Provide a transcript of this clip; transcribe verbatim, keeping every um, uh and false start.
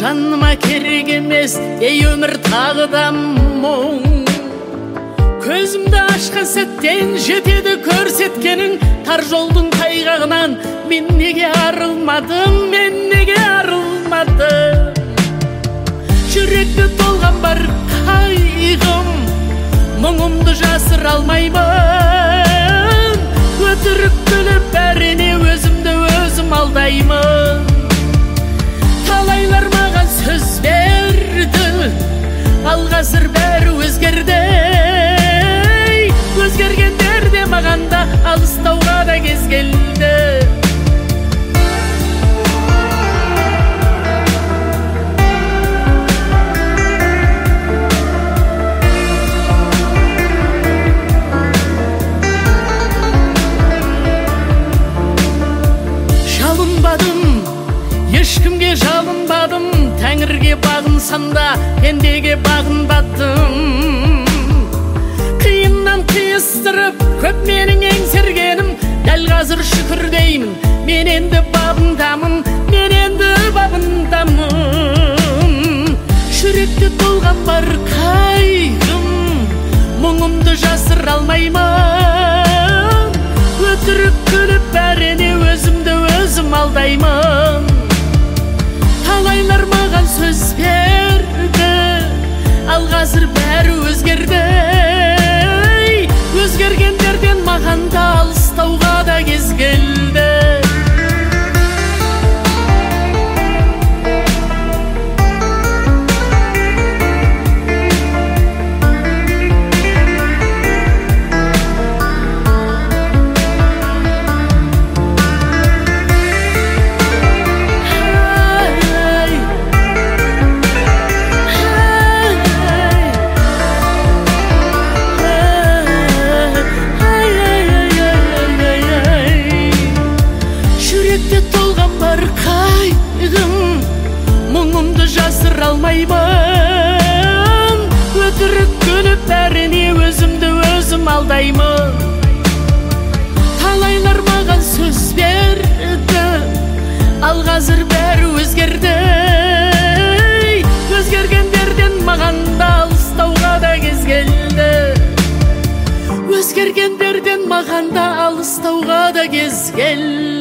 жаныма керек емес ей өмір тағы да мұң. Көзімді ашқан сәттен жетеді көрсеткенің, тар жолдың тайғағынан мен неге арылмадым, мен неге арылмадым. Жүректі толған бар қайғым, мұңымды жасыра алмаймын. Өтірік күліп бәріне өзімді өзім алдаймын. Талайлар маған сөз берді, ал қазір бәрі өзгерді. Өзгергендер де маған да алыстауға да кез келді. Жалынбадым, ешкімге жалынбадым, Тәңірге бағынсам да пендеге бағынбадым. Қиыстырып көп менің еңсергенім, дәл қазір шүкір деймін, мен енді бабындамын, мен енді бабындамын. Жүректе толған бар қайғым, мұңымды жасыра алмаймын. Өтірік күліп бәріне өзімді өзім алдаймын. Талайлар маған сөз берді, ал қазір бәрі өзгерді. Өзгергендерден маған да алыстауға да кез келді. Мұңымды жасыра алмаймын. Өтірік күліп бәріне өзімді өзім алдаймын. Талайлар маған сөз берді, ал қазір бәрі өзгерді. Өзгергендерден маған да алыстауға да кез келді. Өзгергендерден маған да алыстауға да кез келді.